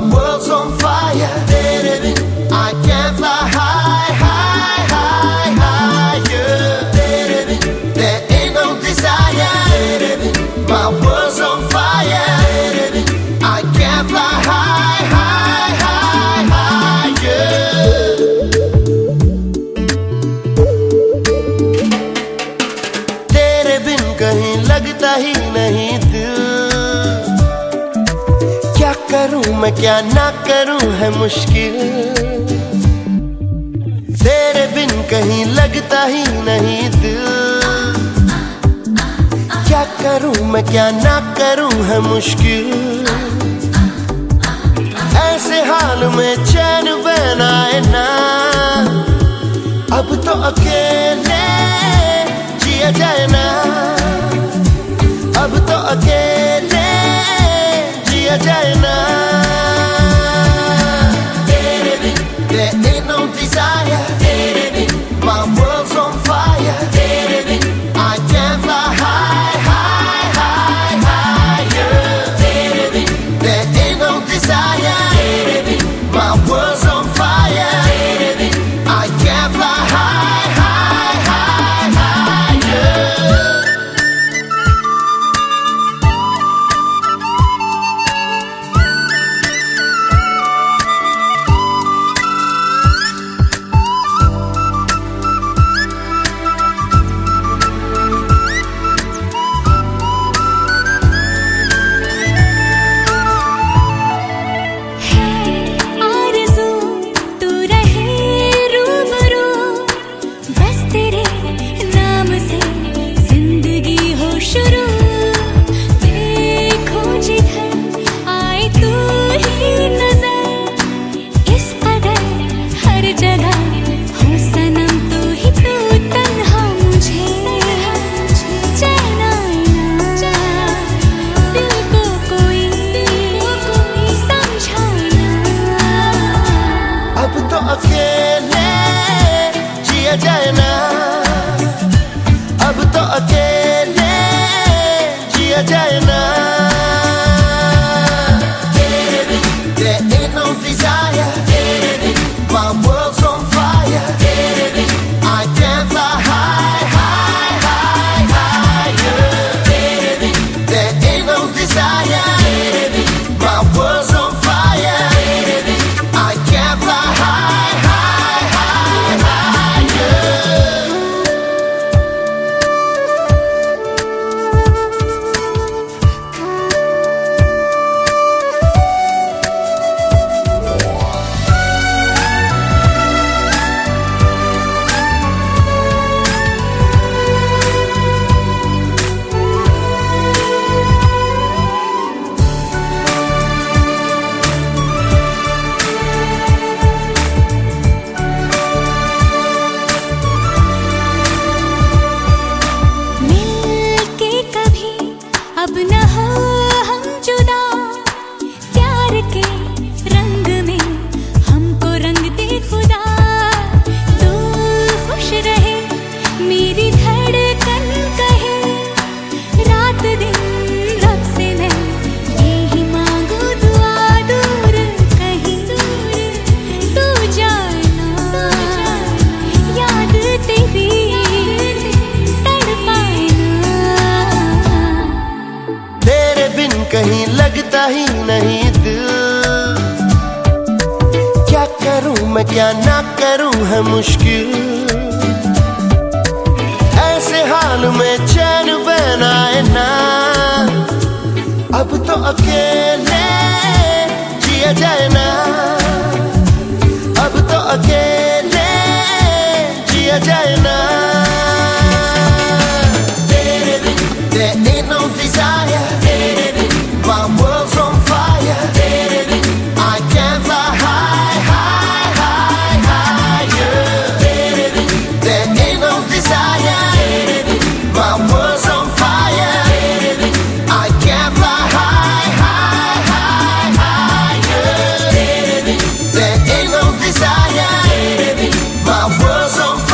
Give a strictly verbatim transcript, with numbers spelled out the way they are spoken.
world's on fire. तेरे बिन I can't fly high, high, high, higher. तेरे बिन there ain't no desire. तेरे बिन my world's on fire. तेरे बिन I can't fly high, high, high, higher. तेरे बिन कहीं लगता ही नहीं दिल, क्या करूं मैं क्या ना करूं है मुश्किल। तेरे बिन कहीं लगता ही नहीं दिल, क्या करूं मैं क्या ना करूं है मुश्किल। ऐसे हाल में चैन बैन आए ना, अब तो अकेले जिया जाए ना, अब तो अकेले जिया जाए ना। तेरे बिन there ain't no desire. तेरे बिन my world's on fire. तेरे बिन I can't fly high, high, high, higher. तेरे बिन there ain't no desire. तेरे बिन my world's on fire. तेरे बिन I can't fly high, high, high, higher. अकेले जिया जाए ना, अब तो अकेले जिया जाए ना। तेरे बिन there ain't no desire. तेरे बिन my world's on fire. तेरे बिन I can't fly high, high, high, higher. तेरे बिन there ain't no desire. तेरे बिन my world's on fire. तेरे बिन I can't fly high, high, high, higher. अब न हो हम जुदा, प्यार के रंग में हमको रंग दे खुदा। तू खुश रहे मेरी धड़कन कहे, रात दिन रब से मैं यही मांगू दुआ। दूर कहीं दूर तू जाना, याद तेरी कहीं लगता ही नहीं दिल, क्या करूं मैं क्या ना करूं है मुश्किल। ऐसे हाल में चैन बैन आए ना, अब तो अकेले जिया जाए ना, अब तो अकेले जिया जाए ना। तेरे बिन there ain't no desire. तेरे बिन my world's on fire. तेरे बिन I can't fly high, high, high, higher. तेरे बिन there ain't no desire. तेरे बिन my world's on fire. तेरे बिन I can't fly high, high, high, higher. तेरे बिन there ain't no desire. तेरे बिन my world's on fire.